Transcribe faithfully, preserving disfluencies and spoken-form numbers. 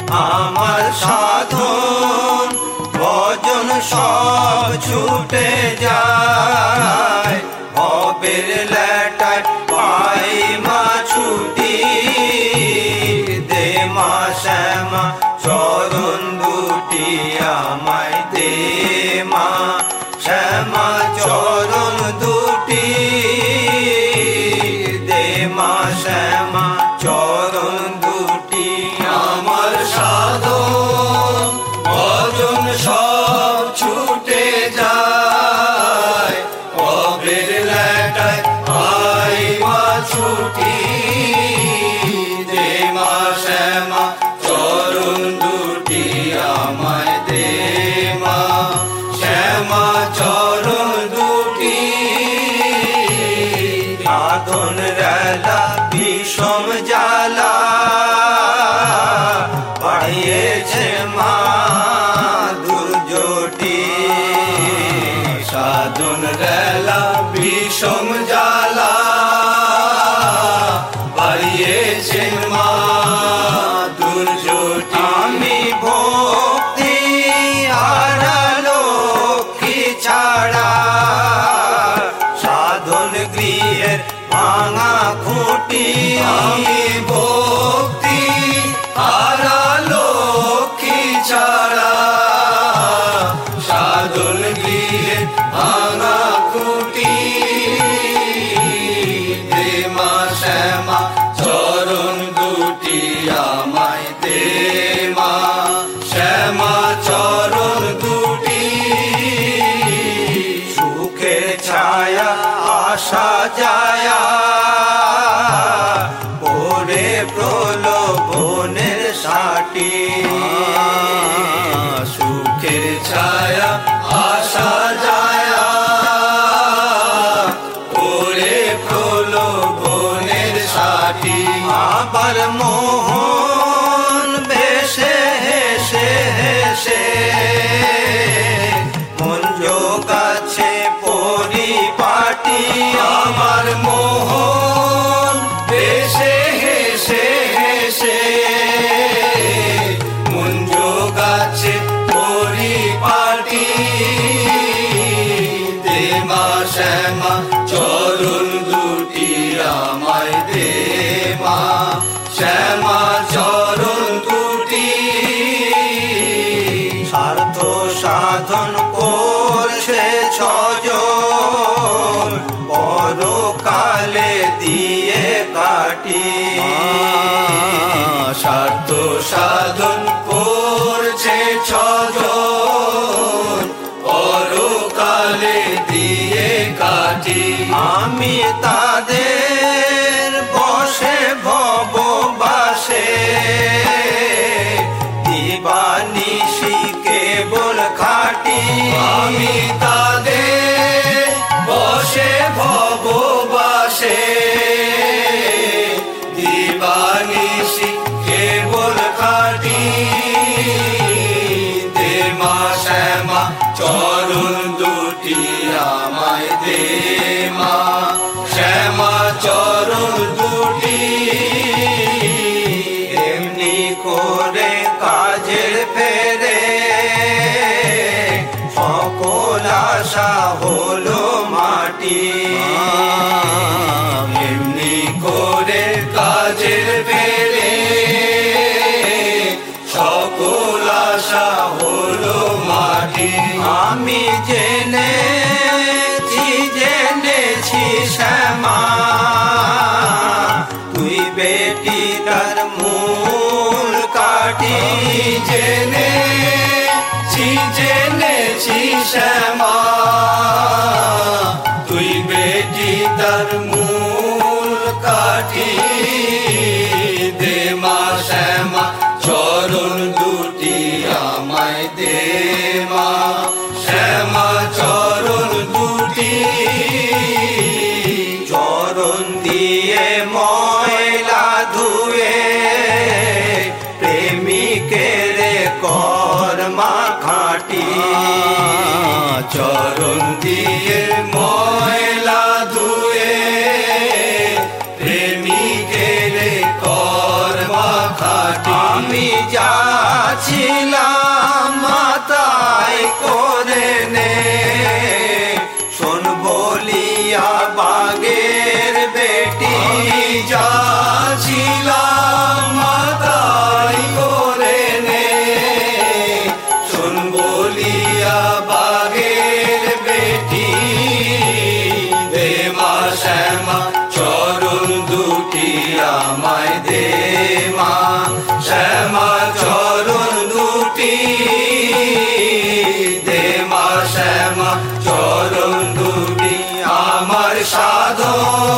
আমার সাধন ভজন সব ছুটে যায়, ভবের লেটায় পাই মা ছুটি। দে মা শ্যামা চরণ দুটি আমায় দে মা শ্যামা চরণ দুটি, দে মা শ্যামা চরণ দুটি। আমার সাধন ভজন সব ছুটে যায়, ভবের লেটায় পাই মা ছুটি। দে মা শ্যামা চরণ দুটি আমায় দে মা শ্যামা চরণ দুটি। সাধন রেলা বিষম জ্বালা বাড়িয়েছে মা দুর্জটি। সাধন রেলা বিষম জ্বালা বাড়িয়েছে মা দুর্জটি। আমি ভক্তি হারা লক্ষ্মী ছাড়া, সাধন গৃহের ভাঙা খুঁটি। আমি ভক্তি হারা লক্ষ্মী ছাড়া, সাধন গৃহের ভাঙা খুঁটি। দে মা শ্যামা চরণ দুটি আমায় দে মা শ্যামা চরণ দুটি। সুখের ছায়া আশা যায়া পরে প্রলোভনের সাটি। সুখের ছায়া আশা যায়া পরে প্রলোভনের সাটি। আবার মোহন বেশে হেসে হেসে মন যোগাচ্ছে পরিপাটি। আমার মোহন বেশে হেসে হেসে মন যোগাচ্ছে পরিপাটি। দে মা শ্যামা চরণ দুটি আমায় দে মা শ্যামা চরণ দুটি। স্বার্থ সাধন করছে ছজন, পরকালে দিয়ে কাটি। স্বার্থ সাধন করছে ছজন, পরকালে দিয়ে কাটি। আমি তাদের বসে ভব বাসে, দিবানিশি কেবল খাটি। আমি তাদের বসে ভব বাসে, দিবানিশি কেবল খাটি। দে মা শ্যামা চরণ দুটি আমায় দে মা শ্যামা চরণ দুটি। এমনি করে কাজের ফেরে সকল আশা হলো মাটি। এমনি করে কাজের ফেরে সকল আশা হলো মাটি। আমি জেনেছি জেনেছি শ্যামা তুই বেটি তার মূল কাটি। জেনেছি জেনেছি শ্যামা তুই বেটি তার মূল কাটি। দে মা শ্যামা চরণ দুটি আমায় দে মা শ্যামা চরণ দুটি। চরণ দিয়ে ময়লা ধুয়ে প্রেমিকের কর্মা খাটি। চরণ দিয়ে ময়লা ধুয়ে প্রেমিকের কর্মা খাটি। আমি যা যাচ্ছিলাম মাতায় করে নে শোন বলিয়া বাগের বেটি যাচ্ছিলাম মাতায় করে নে শোন বলিয়া বাগের বেটি দে মা শ্যামা চরণ দুটি আমায় দে মা শ্যামা চরণ দুটি দে মা শ্যামা চরণ দুটি আমার সাধন